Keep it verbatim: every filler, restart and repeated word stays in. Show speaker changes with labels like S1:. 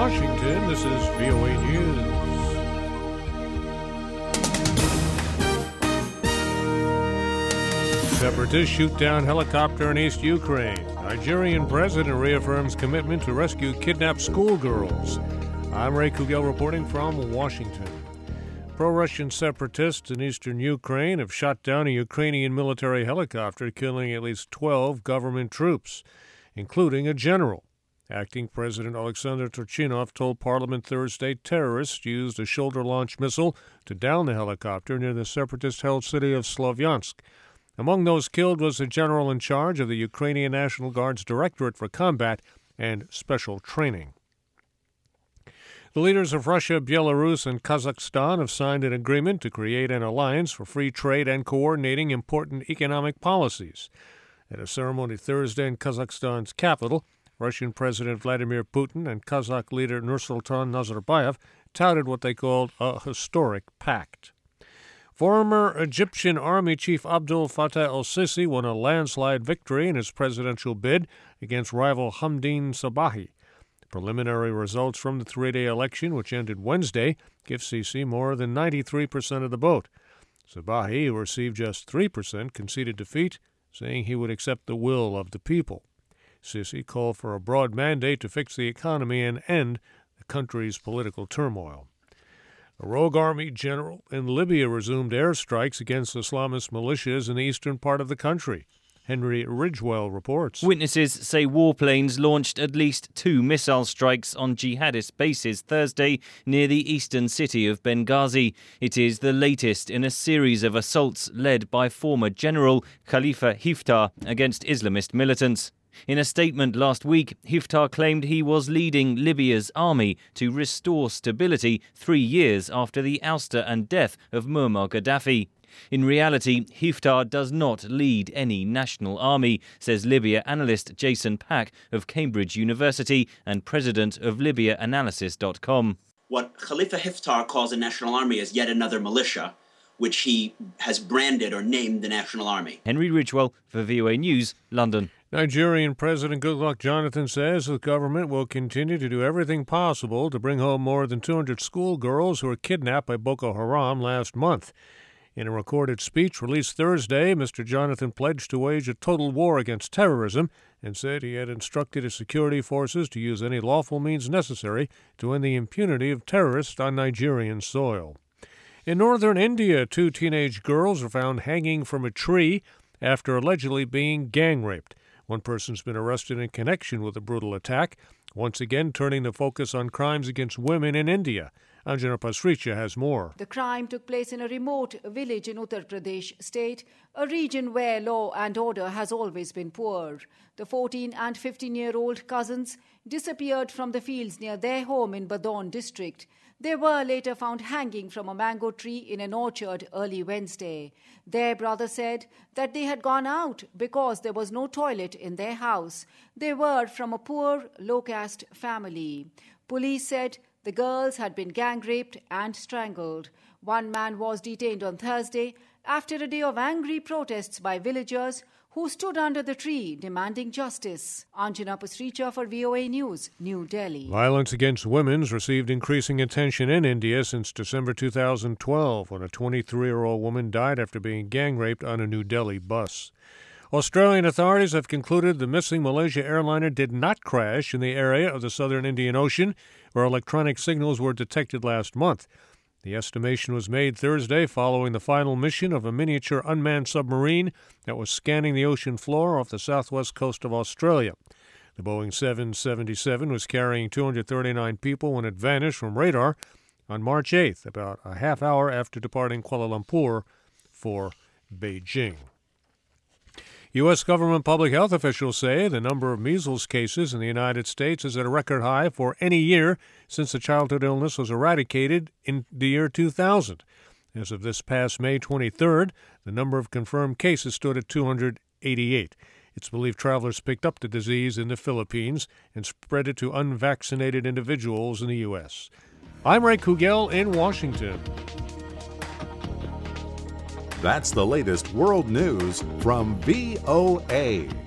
S1: Washington, this is V O A News. Separatists shoot down helicopter in East Ukraine. Nigerian president reaffirms commitment to rescue kidnapped schoolgirls. I'm Ray Kugel reporting from Washington. Pro-Russian separatists in eastern Ukraine have shot down a Ukrainian military helicopter, killing at least twelve government troops, including a general. Acting President Alexander Turchinov told Parliament Thursday terrorists used a shoulder-launched missile to down the helicopter near the separatist-held city of Slovyansk. Among those killed was the general in charge of the Ukrainian National Guard's Directorate for Combat and Special Training. The leaders of Russia, Belarus, and Kazakhstan have signed an agreement to create an alliance for free trade and coordinating important economic policies. At a ceremony Thursday in Kazakhstan's capital, Russian President Vladimir Putin and Kazakh leader Nursultan Nazarbayev touted what they called a historic pact. Former Egyptian Army Chief Abdel Fattah el-Sisi won a landslide victory in his presidential bid against rival Hamdin Sabahi. Preliminary results from the three-day election, which ended Wednesday, give Sisi more than ninety-three percent of the vote. Sabahi, who received just three percent, conceded defeat, saying he would accept the will of the people. Sisi called for a broad mandate to fix the economy and end the country's political turmoil. A rogue army general in Libya resumed airstrikes against Islamist militias in the eastern part of the country. Henry Ridgewell reports.
S2: Witnesses say warplanes launched at least two missile strikes on jihadist bases Thursday near the eastern city of Benghazi. It is the latest in a series of assaults led by former General Khalifa Hiftar against Islamist militants. In a statement last week, Hiftar claimed he was leading Libya's army to restore stability three years after the ouster and death of Muammar Gaddafi. In reality, Hiftar does not lead any national army, says Libya analyst Jason Pack of Cambridge University and president of Libya Analysis dot com.
S3: What Khalifa Hiftar calls a national army is yet another militia, which he has branded or named the National Army.
S2: Henry Ridgewell for V O A News, London.
S1: Nigerian President Goodluck Jonathan says the government will continue to do everything possible to bring home more than two hundred schoolgirls who were kidnapped by Boko Haram last month. In a recorded speech released Thursday, Mister Jonathan pledged to wage a total war against terrorism and said he had instructed his security forces to use any lawful means necessary to end the impunity of terrorists on Nigerian soil. In northern India, two teenage girls were found hanging from a tree after allegedly being gang raped. One person's been arrested in connection with the brutal attack, once again turning the focus on crimes against women in India. Anjana Pasricha has more.
S4: The crime took place in a remote village in Uttar Pradesh state, a region where law and order has always been poor. The fourteen and fifteen-year-old cousins disappeared from the fields near their home in Badon district. They were later found hanging from a mango tree in an orchard early Wednesday. Their brother said that they had gone out because there was no toilet in their house. They were from a poor, low-caste family. Police said the girls had been gang raped and strangled. One man was detained on Thursday after a day of angry protests by villagers who stood under the tree demanding justice. Anjana Pasricha for V O A News, New Delhi.
S1: Violence against women's received increasing attention in India since December two thousand twelve, when a twenty-three-year-old woman died after being gang raped on a New Delhi bus. Australian authorities have concluded the missing Malaysia airliner did not crash in the area of the southern Indian Ocean, where electronic signals were detected last month. The estimation was made Thursday following the final mission of a miniature unmanned submarine that was scanning the ocean floor off the southwest coast of Australia. The Boeing seven seventy-seven was carrying two hundred thirty-nine people when it vanished from radar on March eighth, about a half hour after departing Kuala Lumpur for Beijing. U S government public health officials say the number of measles cases in the United States is at a record high for any year since the childhood illness was eradicated in the year two thousand. As of this past May twenty-third, the number of confirmed cases stood at two hundred eighty-eight. It's believed travelers picked up the disease in the Philippines and spread it to unvaccinated individuals in the U S. I'm Ray Kugel in Washington.
S5: That's the latest world news from V O A.